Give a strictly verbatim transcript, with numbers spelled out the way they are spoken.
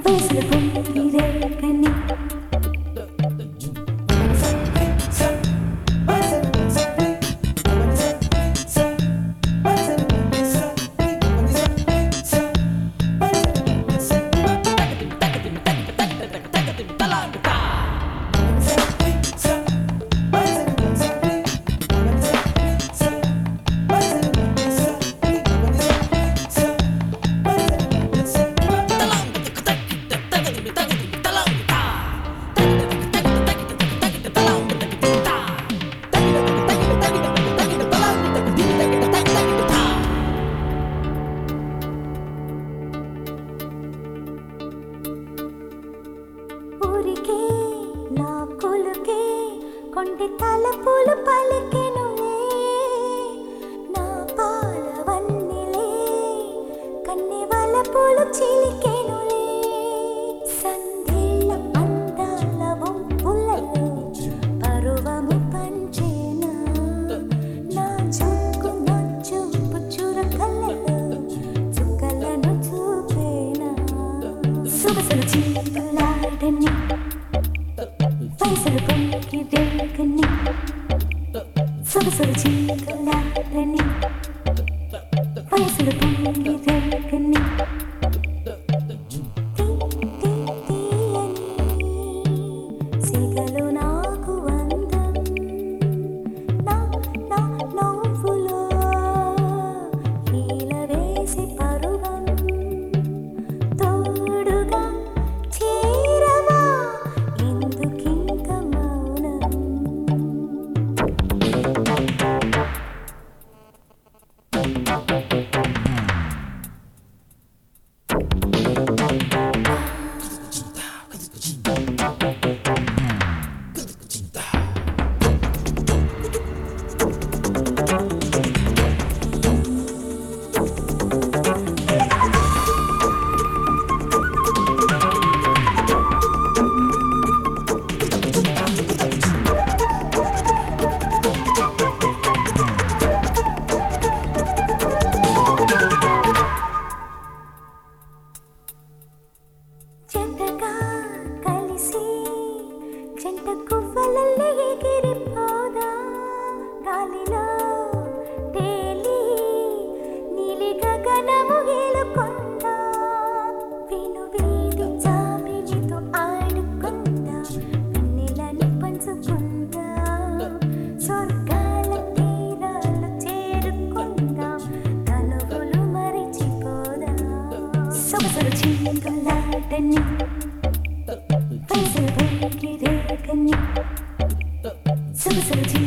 వయసుల పొంగిరే కన్ని ఊరికే నా కొలుకే కొంటి తలపులు పలికెనులే నా పాలవన్నెలే కన్నె వలపులు చిలికెనులే సందేళ్ళ అందాల వంపులలో పరువము పంచేనా నా చూపు నా చూపు చురకలలో చుక్కలను చూపేనా సొగసులు చిందులాడని వయసులు పొంగిరే కన్ని సొగసులు చిందులాడని వయసులు పొంగిరే కన్ని సిగలు నాకు అందం నా నా నవ్వులో ఈల వేసి పరువం తోడుగా చేరవా ఎందుకింక మౌనం జంటగా కలిసి జంట కువ్వలల్లే ఎగిరిపోదా గాలిలో తేలి నీలి గగనము ఏలుకొందా విను వీధి చామిలితో ఆడుకుందా వెన్నెలని పంచుకుందా స్వర్గాల తీరాలు చేరుకుందా తనువులు మరిచిపోదా సొగసులు చిందులాడని వయసులు పొంగిరే కన్ని సొగసులు